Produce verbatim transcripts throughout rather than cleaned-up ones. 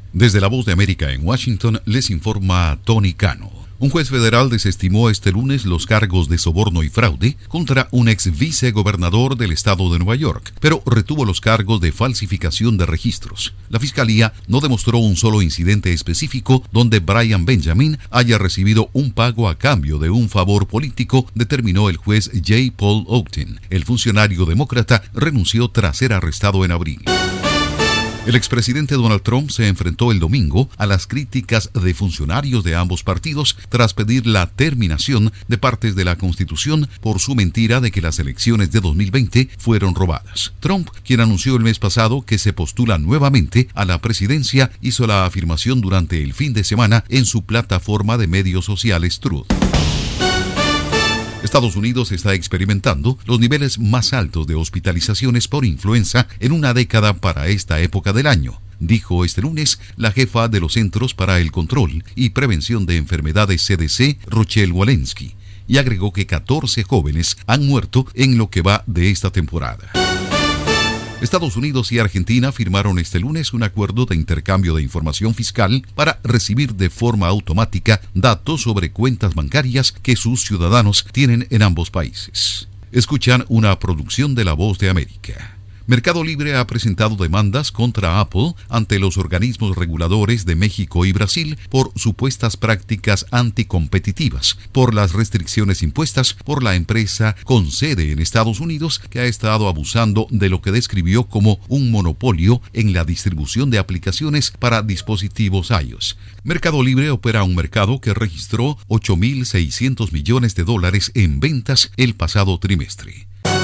Desde la Voz de América en Washington les informa Tony Cano. Un juez federal desestimó este lunes los cargos de soborno y fraude contra un ex vicegobernador del estado de Nueva York, pero retuvo los cargos de falsificación de registros. La fiscalía no demostró un solo incidente específico donde Brian Benjamin haya recibido un pago a cambio de un favor político, determinó el juez J. Paul Ogden. El funcionario demócrata renunció tras ser arrestado en abril. El expresidente Donald Trump se enfrentó el domingo a las críticas de funcionarios de ambos partidos tras pedir la terminación de partes de la Constitución por su mentira de que las elecciones de dos mil veinte fueron robadas. Trump, quien anunció el mes pasado que se postula nuevamente a la presidencia, hizo la afirmación durante el fin de semana en su plataforma de medios sociales Truth. Estados Unidos está experimentando los niveles más altos de hospitalizaciones por influenza en una década para esta época del año, dijo este lunes la jefa de los Centros para el Control y Prevención de Enfermedades C D C, Rochelle Walensky, y agregó que catorce jóvenes han muerto en lo que va de esta temporada. Estados Unidos y Argentina firmaron este lunes un acuerdo de intercambio de información fiscal para recibir de forma automática datos sobre cuentas bancarias que sus ciudadanos tienen en ambos países. Escuchan una producción de La Voz de América. Mercado Libre ha presentado demandas contra Apple ante los organismos reguladores de México y Brasil por supuestas prácticas anticompetitivas, por las restricciones impuestas por la empresa con sede en Estados Unidos, que ha estado abusando de lo que describió como un monopolio en la distribución de aplicaciones para dispositivos iOS. Mercado Libre opera un mercado que registró ocho mil seiscientos millones de dólares en ventas el pasado trimestre.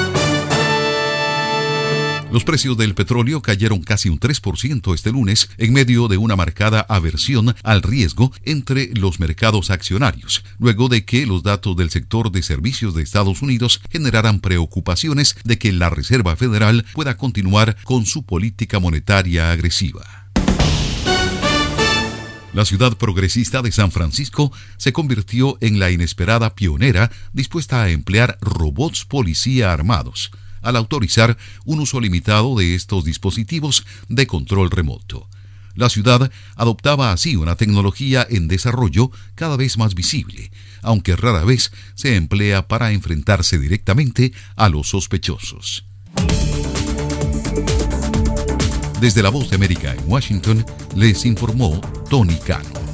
Los precios del petróleo cayeron casi un tres por ciento este lunes en medio de una marcada aversión al riesgo entre los mercados accionarios, luego de que los datos del sector de servicios de Estados Unidos generaran preocupaciones de que la Reserva Federal pueda continuar con su política monetaria agresiva. La ciudad progresista de San Francisco se convirtió en la inesperada pionera dispuesta a emplear robots policía armados, al autorizar un uso limitado de estos dispositivos de control remoto. La ciudad adoptaba así una tecnología en desarrollo cada vez más visible, aunque rara vez se emplea para enfrentarse directamente a los sospechosos. Desde la Voz de América en Washington, les informó Tony Cano.